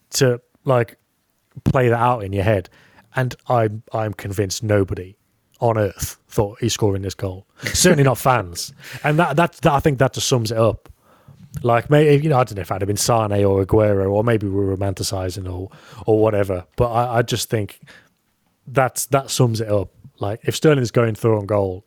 like play that out in your head. And I'm convinced nobody on earth thought he's scoring this goal. Certainly not fans. And that I think that just sums it up. Like, maybe, I don't know if I'd have been Sane or Aguero, or maybe we're romanticising or whatever. But I just think that sums it up. Like, if Sterling's going through on goal,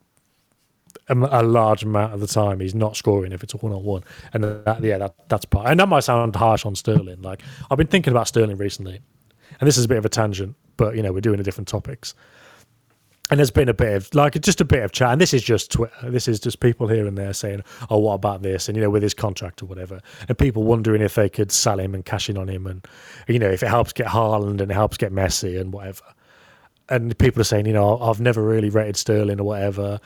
a large amount of the time he's not scoring if it's a one-on-one, and that's part. And that might sound harsh on Sterling. Like, I've been thinking about Sterling recently, and this is a bit of a tangent, but we're doing different topics. And there's been a bit of chat, and this is just Twitter. This is just people here and there saying, "Oh, what about this?" And with his contract or whatever, and people wondering if they could sell him and cash in on him, and if it helps get Haaland and it helps get Messi and whatever. And people are saying, I've never really rated Sterling or whatever.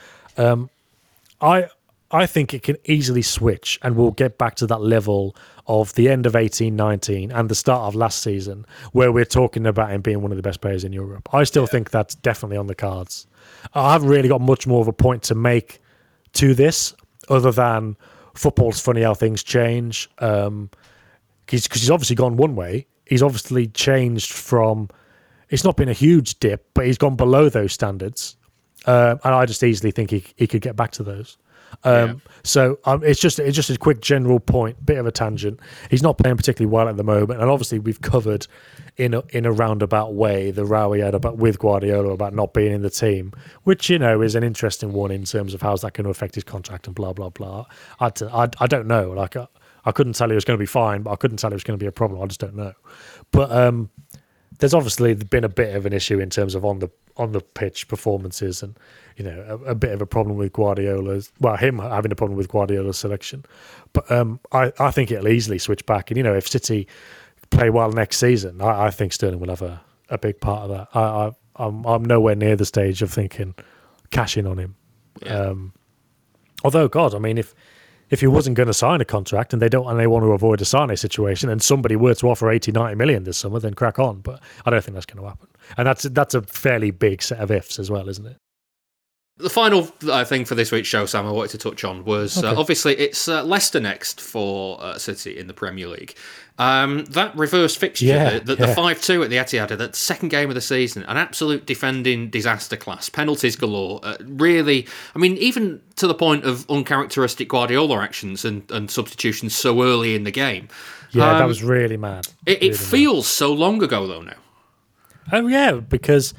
I think it can easily switch, and we'll get back to that level of the end of 18-19 and the start of last season, where we're talking about him being one of the best players in Europe. I still think that's definitely on the cards. I haven't really got much more of a point to make to this, other than football's funny how things change. Because he's obviously gone one way. He's obviously changed from... It's not been a huge dip, but he's gone below those standards. And I just easily think he could get back to those. So it's just a quick general point, bit of a tangent. He's not playing particularly well at the moment, and obviously we've covered in a roundabout way the row he had with Guardiola about not being in the team, which is an interesting one in terms of how's that going to affect his contract and blah blah blah. I don't know. Like I couldn't tell you it was going to be fine, but I couldn't tell you it was going to be a problem. I just don't know. But there's obviously been a bit of an issue in terms of on the pitch performances, and a bit of a problem with him having a problem with Guardiola's selection. But I think it'll easily switch back, and if City play well next season, I think Sterling will have a big part of that. I'm nowhere near the stage of thinking cashing on him. Yeah. Although, God, I mean, if he wasn't going to sign a contract and they want to avoid a Sane situation, and somebody were to offer 80-90 million this summer, then crack on. But I don't think that's going to happen. And that's a fairly big set of ifs as well, isn't it? The final thing for this week's show, Sam, I wanted to touch on was obviously it's Leicester next for City in the Premier League. That reverse fixture, the 5-2 at the Etihad, that second game of the season, an absolute defending disaster class, penalties galore. Really, I mean, even to the point of uncharacteristic Guardiola actions and substitutions so early in the game. Yeah, that was really mad. It feels so long ago, though, now. Oh, yeah, because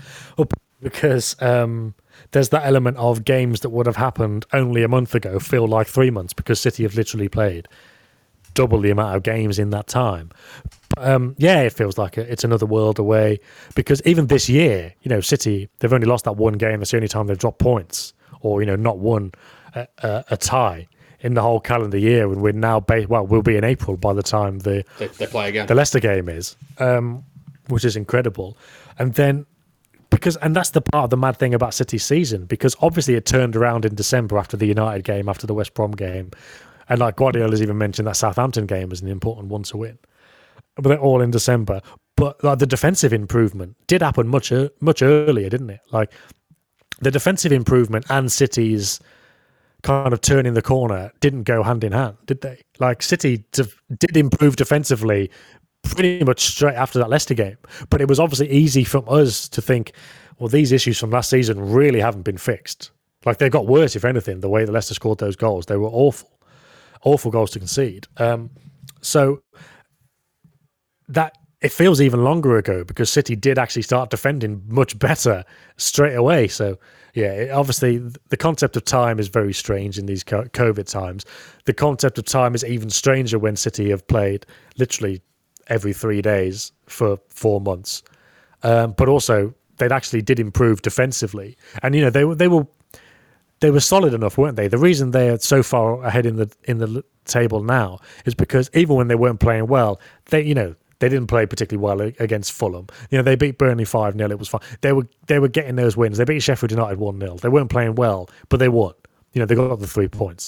there's that element of games that would have happened only a month ago feel like 3 months, because City have literally played double the amount of games in that time. It feels like it's another world away, because even this year, City, they've only lost that one game. That's the only time they've dropped points or, not won a tie in the whole calendar year. And we're now, we'll be in April by the time they play again. The Leicester game is, which is incredible. And then, and that's the part of the mad thing about City's season, because obviously it turned around in December after the United game, after the West Brom game, and like Guardiola's even mentioned that Southampton game was an important one to win. But they're all in December. But like, the defensive improvement did happen much earlier, didn't it? Like the defensive improvement and City's kind of turning the corner didn't go hand in hand, did they? Like City did improve defensively pretty much straight after that Leicester game. But it was obviously easy from us to think, well, these issues from last season really haven't been fixed. Like they got worse, if anything, the way that Leicester scored those goals. They were awful goals to concede. So that it feels even longer ago, because City did actually start defending much better straight away. So yeah, obviously the concept of time is very strange in these COVID times. The concept of time is even stranger when City have played literally every 3 days for 4 months. But also they actually did improve defensively, and they were solid enough, weren't they? The reason they are so far ahead in the table now is because even when they weren't playing well, they didn't play particularly well against Fulham. They beat Burnley 5-0. It was fine. They were getting those wins. They beat Sheffield United 1-0. They weren't playing well, but they won. They got the 3 points.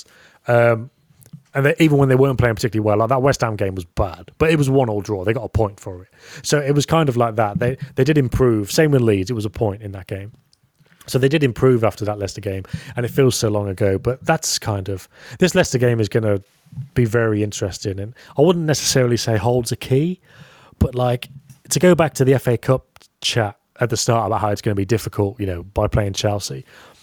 And even when they weren't playing particularly well, like that West Ham game was bad, but it was 1-1 draw. They got a point for it. So it was kind of like that. They did improve. Same with Leeds. It was a point in that game. So they did improve after that Leicester game, and it feels so long ago. But that's kind of... This Leicester game is going to be very interesting. And I wouldn't necessarily say holds a key, but like to go back to the FA Cup chat at the start about how it's going to be difficult, by playing Chelsea.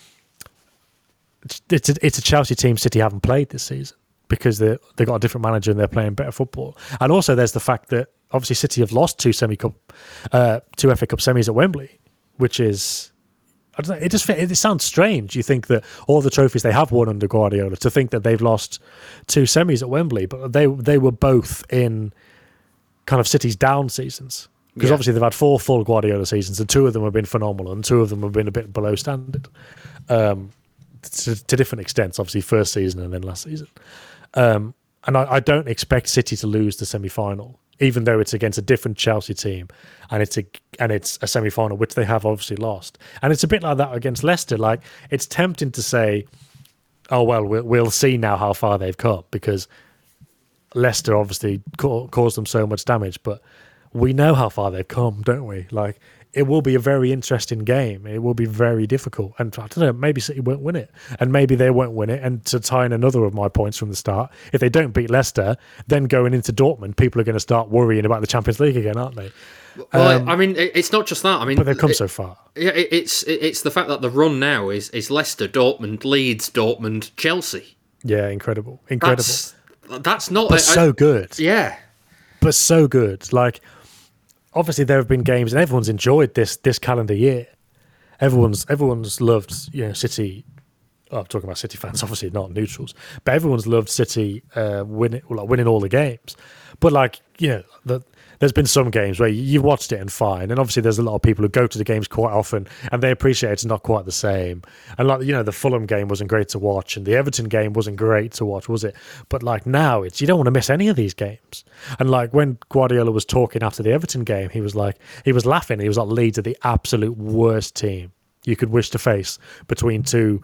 It's a Chelsea team City haven't played this season, because they've got a different manager and they're playing better football. And also there's the fact that obviously City have lost two FA Cup semis at Wembley, which is... I don't know, it sounds strange. You think that all the trophies they have won under Guardiola, to think that they've lost two semis at Wembley, but they were both in kind of City's down seasons. Because obviously they've had 4 full Guardiola seasons, and 2 of them have been phenomenal, and 2 of them have been a bit below standard. To different extents, obviously first season and then last season. And I don't expect City to lose the semi-final, even though it's against a different Chelsea team, and it's a semi-final which they have obviously lost. And it's a bit like that against Leicester. Like, it's tempting to say, oh well, we'll see now how far they've come, because Leicester obviously caused them so much damage. But we know how far they've come, don't we? Like, it will be a very interesting game. It will be very difficult. And I don't know, maybe City won't win it. And maybe they won't win it. And to tie in another of my points from the start, if they don't beat Leicester, then going into Dortmund, people are going to start worrying about the Champions League again, aren't they? Well, I mean, it's not just that. I mean, but they've come so far. Yeah, it's the fact that the run now is Leicester, Dortmund, Leeds, Dortmund, Chelsea. Yeah, incredible. That's not... But so good. Yeah. But so good. Like, obviously there have been games, and everyone's enjoyed this calendar year. Everyone's loved, City. Oh, I'm talking about City fans, obviously not neutrals, but everyone's loved City winning all the games. But there's been some games where you've watched it and fine, and obviously there's a lot of people who go to the games quite often and they appreciate it's not quite the same. And the Fulham game wasn't great to watch, and the Everton game wasn't great to watch, was it? But now you don't want to miss any of these games. And when Guardiola was talking after the Everton game, he was laughing. He was like, Leeds are the absolute worst team you could wish to face between two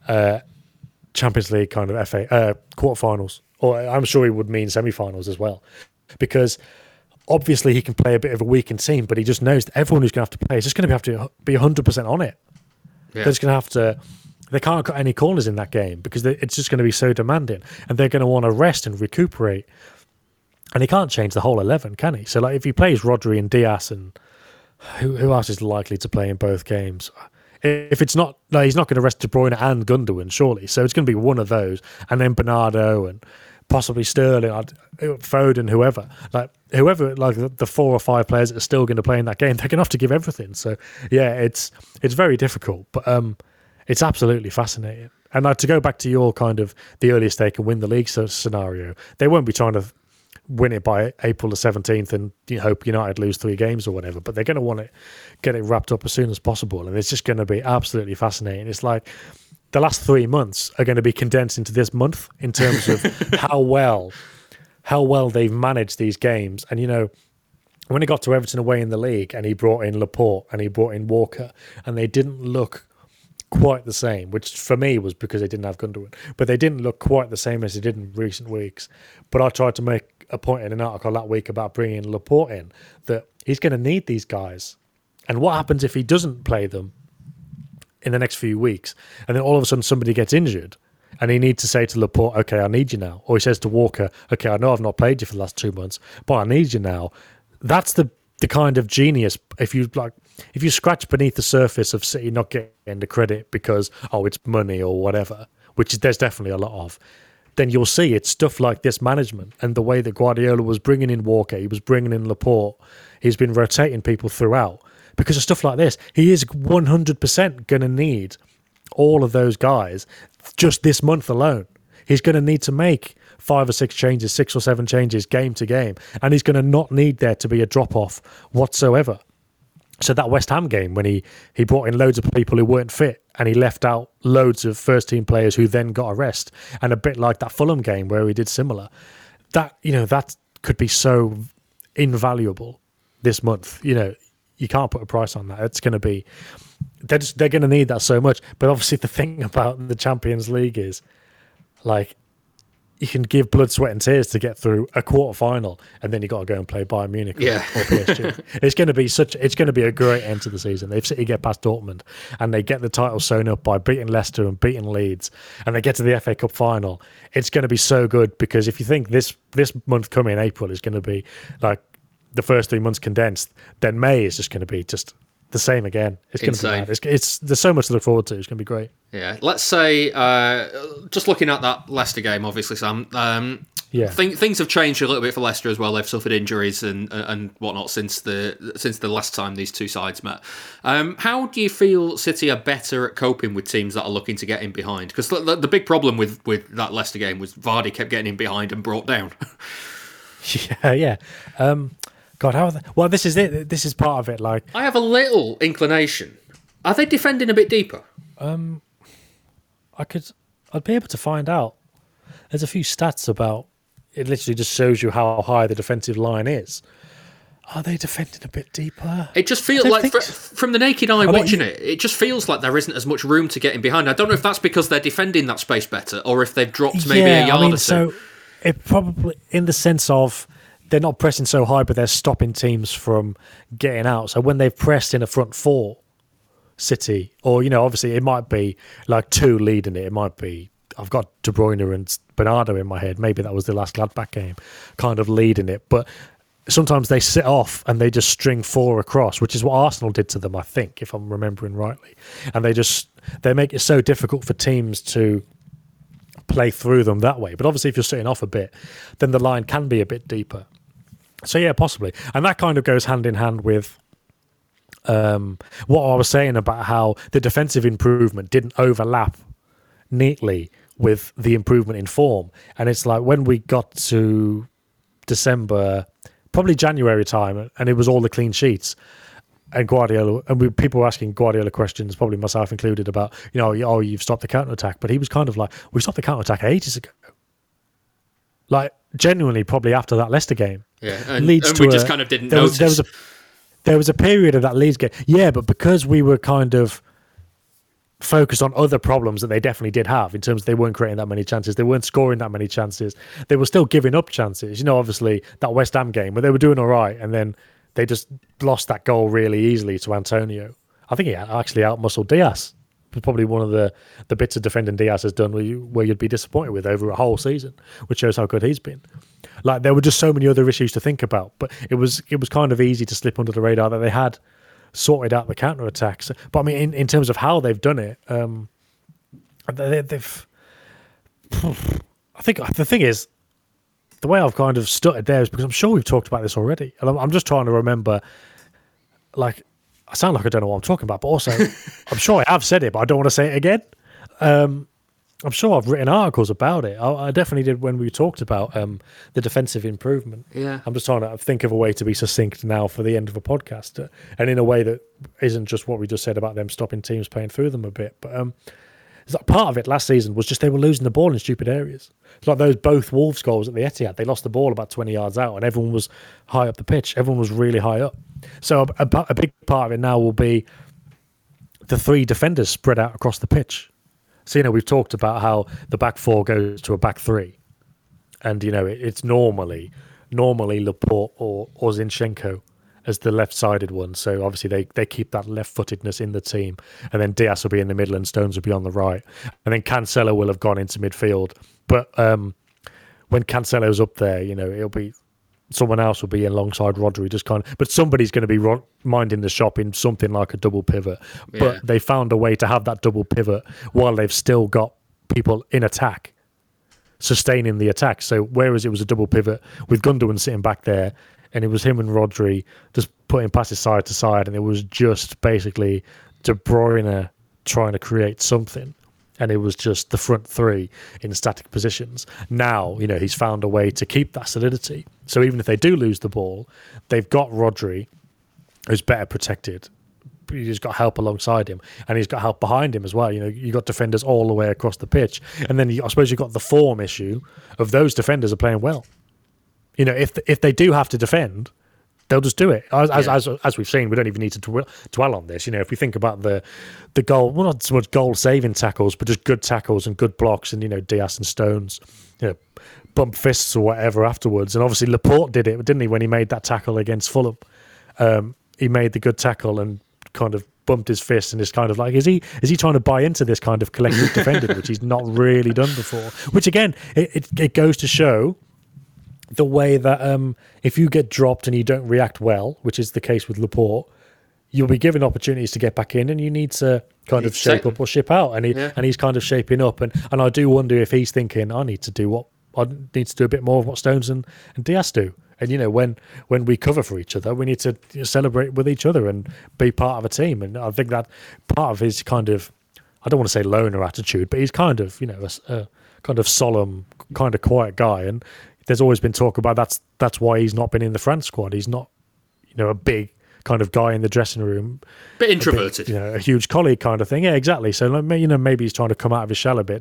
Champions League kind of FA quarterfinals, or I'm sure he would mean semi-finals as well, because obviously he can play a bit of a weakened team, but he just knows that everyone who's going to have to play is just going to have to be 100% on it. Yeah. They're just going to have to. They can't cut any corners in that game because it's just going to be so demanding, and they're going to want to rest and recuperate. And he can't change the whole 11, can he? So if he plays Rodri and Diaz, and who else is likely to play in both games? If it's not, he's not going to rest De Bruyne and Gundogan, surely. So it's going to be one of those, and then Bernardo and possibly Sterling, Foden, whoever. The 4 or 5 players that are still going to play in that game, they're going to have to give everything. So yeah, it's very difficult, but it's absolutely fascinating. And to go back to your kind of the earliest they can win the league scenario, they won't be trying to win it by April the 17th and hope United lose 3 games or whatever, but they're going to want to get it wrapped up as soon as possible, and it's just going to be absolutely fascinating. It's like the last 3 months are going to be condensed into this month in terms of how well they've managed these games. And when it got to Everton away in the league, and he brought in Laporte and he brought in Walker, and they didn't look quite the same, which for me was because they didn't have Gundogan, but they didn't look quite the same as they did in recent weeks. But I tried to make a point in an article that week about bringing Laporte in, that he's going to need these guys. And what happens if he doesn't play them in the next few weeks, and then all of a sudden somebody gets injured, and he needs to say to Laporte, okay, I need you now. Or he says to Walker, okay, I know I've not played you for the last 2 months, but I need you now. That's the kind of genius. If you scratch beneath the surface of City not getting the credit because, it's money or whatever, which there's definitely a lot of, then you'll see it's stuff like this management and the way that Guardiola was bringing in Walker, he was bringing in Laporte, he's been rotating people throughout. Because of stuff like this, he is 100% going to need all of those guys just this month alone. He's going to need to make 5 or 6 changes, 6 or 7 changes game to game, and he's going to not need there to be a drop-off whatsoever. So that West Ham game, when he brought in loads of people who weren't fit, and he left out loads of first-team players who then got a rest, and a bit like that Fulham game where he did similar, that could be so invaluable this month. You can't put a price on that. It's going to be... They're going to need that so much. But obviously the thing about the Champions League is, you can give blood, sweat and tears to get through a quarter-final, and then you got to go and play Bayern Munich or PSG. It's going to be a great end to the season. If City get past Dortmund and they get the title sewn up by beating Leicester and beating Leeds, and they get to the FA Cup final, it's going to be so good, because if you think this month coming in April is going to be like the first 3 months condensed, then May is just going to be just the same again. It's going to be mad. There's so much to look forward to. It's going to be great. Yeah, let's say just looking at that Leicester game, obviously, Sam. Things have changed a little bit for Leicester as well. They've suffered injuries and whatnot since the last time these two sides met. How do you feel City are better at coping with teams that are looking to get in behind? Because the big problem with that Leicester game was Vardy kept getting in behind and brought down. Yeah. God, how are they? Well, this is it. This is part of it. I have a little inclination. Are they defending a bit deeper? I'd be able to find out. There's a few stats about it. Literally just shows you how high the defensive line is. Are they defending a bit deeper? It just feels like, from the naked eye watching it just feels like there isn't as much room to get in behind. I don't know if that's because they're defending that space better, or if they've dropped maybe a yard or two. So it probably, in the sense of, they're not pressing so high, but they're stopping teams from getting out. So when they've pressed in a front four, City, or, you know, obviously it might be like two leading it. It might be, I've got De Bruyne and Bernardo in my head. Maybe that was the last Gladbach game, kind of leading it. But sometimes they sit off and they just string four across, which is what Arsenal did to them, I think, if I'm remembering rightly. And they make it so difficult for teams to play through them that way. But obviously if you're sitting off a bit, then the line can be a bit deeper. So yeah, possibly. And that kind of goes hand in hand with what I was saying about how the defensive improvement didn't overlap neatly with the improvement in form. And it's like when we got to December, probably January time, and it was all the clean sheets, and Guardiola, and people were asking Guardiola questions, probably myself included, about, you know, oh, you've stopped the counter-attack. But he was kind of like, we stopped the counter-attack ages ago. Like, genuinely, probably after that Leicester game. Yeah, and we just kind of didn't notice. There was a period of that Leeds game. Yeah, but because we were kind of focused on other problems that they definitely did have, in terms of they weren't creating that many chances, they weren't scoring that many chances, they were still giving up chances. You know, obviously, that West Ham game where they were doing all right, and then they just lost that goal really easily to Antonio. I think he actually outmuscled Diaz. Probably one of the bits of defending Diaz has done where you'd be disappointed with over a whole season, which shows how good he's been. Like, there were just so many other issues to think about, but it was kind of easy to slip under the radar that they had sorted out the counter attacks. But I mean, in terms of how they've done it, they've. I think the thing is, the way I've kind of stuttered there is because I'm sure we've talked about this already, and I'm just trying to remember. Like, I sound like I don't know what I'm talking about, but also I'm sure I have said it, but I don't want to say it again. I'm sure I've written articles about it. I definitely did when we talked about the defensive improvement. Yeah. I'm just trying to think of a way to be succinct now for the end of a podcast, and in a way that isn't just what we just said about them stopping teams playing through them a bit. But part of it last season was just they were losing the ball in stupid areas. It's like those both Wolves goals at the Etihad. They lost the ball about 20 yards out, and everyone was high up the pitch. Everyone was really high up. So a big part of it now will be the three defenders spread out across the pitch. So, you know, we've talked about how the back four goes to a back three. And, you know, it's normally Laporte or Zinchenko as the left-sided one. So, obviously, they keep that left-footedness in the team. And then Diaz will be in the middle and Stones will be on the right. And then Cancelo will have gone into midfield. But when Cancelo's up there, you know, it'll be... someone else will be alongside Rodri, just kind of, but somebody's going to be minding the shop in something like a double pivot. Yeah. But they found a way to have that double pivot while they've still got people in attack, sustaining the attack. So whereas it was a double pivot with Gundogan sitting back there, and it was him and Rodri just putting passes side to side, and it was just basically De Bruyne trying to create something. And it was just the front three in static positions. Now, you know, he's found a way to keep that solidity. So even if they do lose the ball, they've got Rodri, who's better protected. He's got help alongside him, and he's got help behind him as well. You know, you've got defenders all the way across the pitch. And then I suppose you've got the form issue of those defenders are playing well. You know, if they do have to defend, they'll just do it. As we've seen, we don't even need to dwell on this. You know, if we think about the goal, well, not so much goal-saving tackles, but just good tackles and good blocks, and, you know, Diaz and Stones, you know, bump fists or whatever afterwards. And obviously Laporte did it, didn't he, when he made that tackle against Fulham? He made the good tackle and kind of bumped his fist, and is kind of like, is he trying to buy into this kind of collective defending, which he's not really done before? Which, again, it goes to show the way that if you get dropped and you don't react well, which is the case with Laporte, you'll be given opportunities to get back in, and you need to kind of shape up or ship out. And he's kind of shaping up, and I do wonder if he's thinking, I need to do a bit more of what Stones and Diaz do. And, you know, when we cover for each other, we need to celebrate with each other and be part of a team. And I think that part of his kind of, I don't want to say loner attitude, but he's kind of, you know, a kind of solemn, kind of quiet guy. And there's always been talk about that's why he's not been in the France squad. He's not, you know, a big kind of guy in the dressing room, bit introverted, you know, a huge colleague kind of thing. Yeah, exactly. So, you know, maybe he's trying to come out of his shell a bit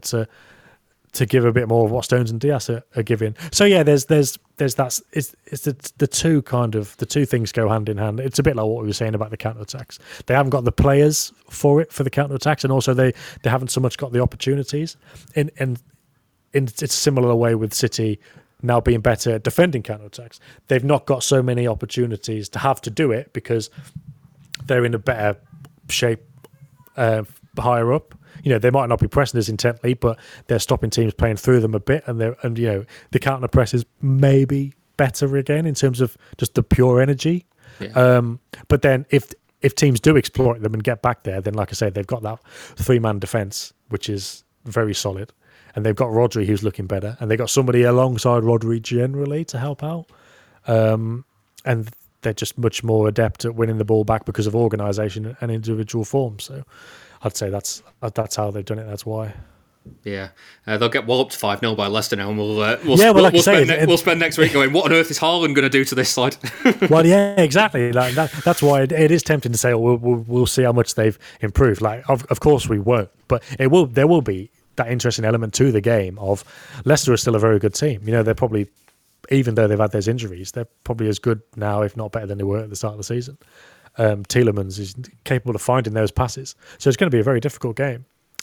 to give a bit more of what Stones and Diaz are giving. So yeah, there's that. It's the two things go hand in hand. It's a bit like what we were saying about the counter-attacks. They haven't got the players for the counter-attacks, and also they haven't so much got the opportunities. And it's a similar way with City now being better at defending counter-attacks. They've not got so many opportunities to have to do it because they're in a better shape higher up. You know, they might not be pressing as intently, but they're stopping teams playing through them a bit, and you know, the counter press is maybe better again in terms of just the pure energy. Yeah. But then if teams do exploit them and get back there, then like I say, they've got that 3-man defense, which is very solid, and they've got Rodri, who's looking better, and they've got somebody alongside Rodri generally to help out, and they're just much more adept at winning the ball back because of organisation and individual form. So I'd say that's how they've done it. That's why. Yeah, they'll get walloped 5-0 by Leicester now, and we'll spend next week going, what on earth is Haaland going to do to this side? Well, yeah, exactly. Like that's why it is tempting to say, oh, we'll see how much they've improved. Like, of course we won't, but there will be that interesting element to the game of Leicester is still a very good team. You know, they're probably, even though they've had those injuries, they're probably as good now, if not better than they were at the start of the season. Tielemans is capable of finding those passes, so it's going to be a very difficult game.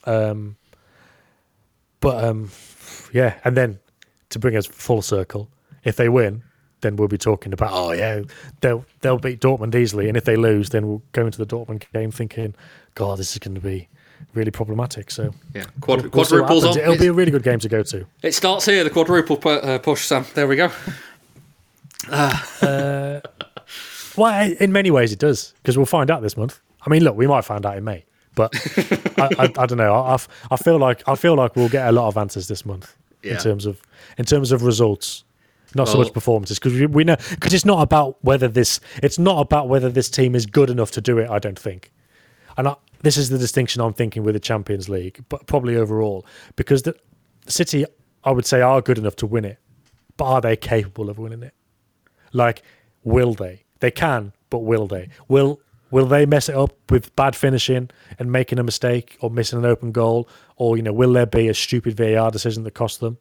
Yeah, and then to bring us full circle, if they win, then we'll be talking about, oh yeah, they'll beat Dortmund easily, and if they lose, then we'll go into the Dortmund game thinking, God, this is going to be really problematic. So yeah, quadruples on. It'll be a really good game to go to. It starts here, the quadruple push, Sam. There we go. Well, in many ways it does, because we'll find out this month. I mean, look, we might find out in May. But I don't know. I feel like we'll get a lot of answers this month in terms of results, not so much performances, because we know, because it's not about whether this team is good enough to do it. I don't think, and this is the distinction I'm thinking with the Champions League, but probably overall, because the City, I would say, are good enough to win it, but are they capable of winning it? Like, will they? They can, but will they? Will they mess it up with bad finishing and making a mistake or missing an open goal? Or, you know, will there be a stupid VAR decision that costs them?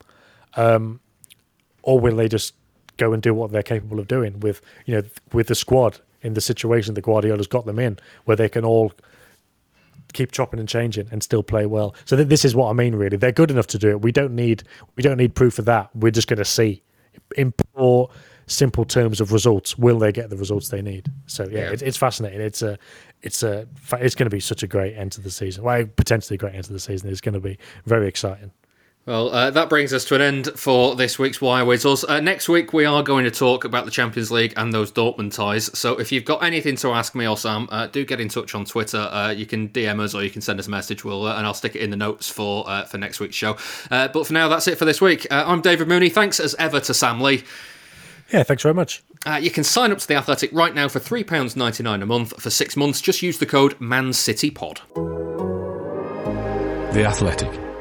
Or will they just go and do what they're capable of doing with the squad in the situation that Guardiola's got them in, where they can all keep chopping and changing and still play well? So this is what I mean, really. They're good enough to do it. We don't need proof of that. We're just going to see. In more simple terms of results, will they get the results they need? So it's fascinating. It's going to be such a great end to the season. Well, potentially great end to the season. It's going to be very exciting. Well, that brings us to an end for this week's Wire Whistles. Next week we are going to talk about the Champions League and those Dortmund ties. So if you've got anything to ask me or Sam, do get in touch on Twitter. You can DM us or you can send us a message. And I'll stick it in the notes for next week's show. But for now, that's it for this week. I'm David Mooney. Thanks as ever to Sam Lee. Yeah, thanks very much. You can sign up to The Athletic right now for £3.99 a month for 6 months. Just use the code ManCityPod. The Athletic.